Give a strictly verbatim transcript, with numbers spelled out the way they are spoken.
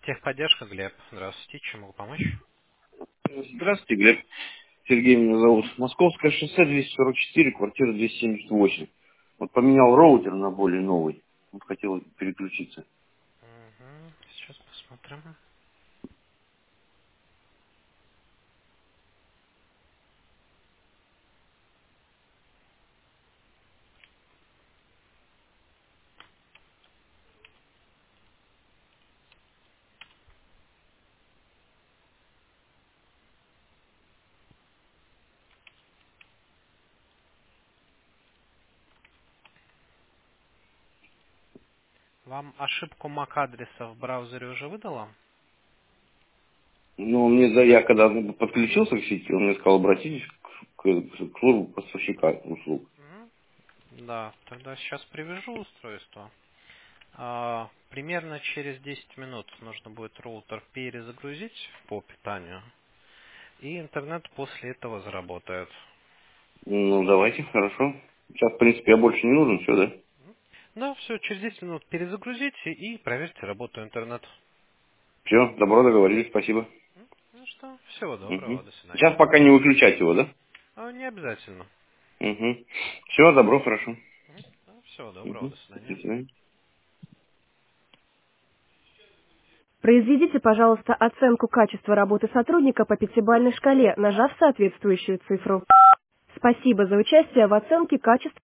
Техподдержка, Глеб. Здравствуйте, чем могу помочь? Здравствуйте, Глеб. Сергей меня зовут. Московское шоссе двести сорок четыре, квартира двести семьдесят восемь. Вот поменял роутер на более новый. Вот хотел переключиться. Угу. Сейчас посмотрим. Вам ошибку мак-адреса в браузере уже выдала? Но мне, да, я когда подключился к сети, он мне сказал, обратитесь к, к, к службу поставщика услуг. Мгм. Да, тогда сейчас привяжу устройство. А, примерно через десять минут нужно будет роутер перезагрузить по питанию. И интернет после этого заработает. Ну, давайте, хорошо. Сейчас, в принципе, я больше не нужен, все, да? Да, все, через десять минут перезагрузите и проверьте работу интернета. Все, добро, договорились, спасибо. Ну что, всего Угу. доброго, до Сейчас свидания. пока не выключать его, да? А, не обязательно. Угу. Все, добро, хорошо. Всего доброго, Угу. до До свидания. свидания. Произведите, пожалуйста, оценку качества работы сотрудника по пятибалльной шкале, нажав соответствующую цифру. Спасибо за участие в оценке качества.